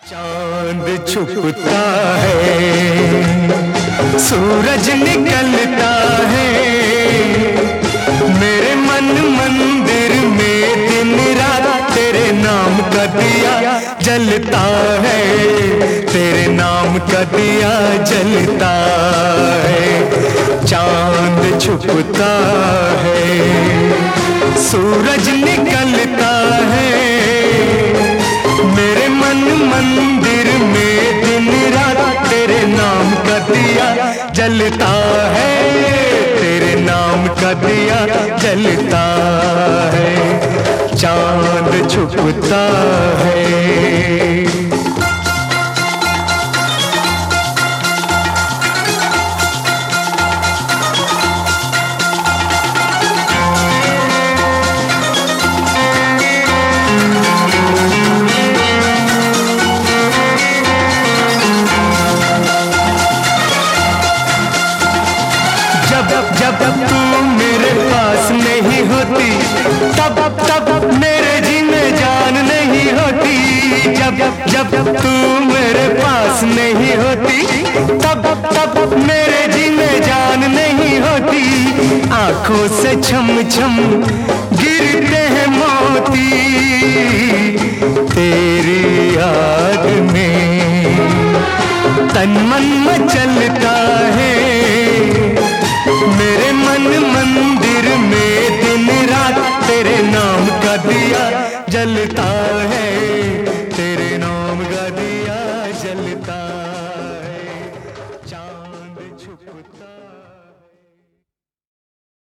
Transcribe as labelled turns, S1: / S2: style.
S1: चांद छुपता है, सूरज निकलता है, मेरे मन मंदिर में दिन रात तेरे नाम का दिया जलता है, तेरे नाम का दिया जलता है। चांद छुपता है, सूरज निकलता है, मेरे मन मंदिर में दिन रात तेरे नाम का दिया जलता है, तेरे नाम का दिया जलता है। चांद छुपता है। जब तू मेरे पास नहीं होती, तब मेरे जी में जान नहीं होती। जब तू मेरे पास नहीं होती, तब मेरे जी में जान नहीं होती। आंखों से छम छम गिरते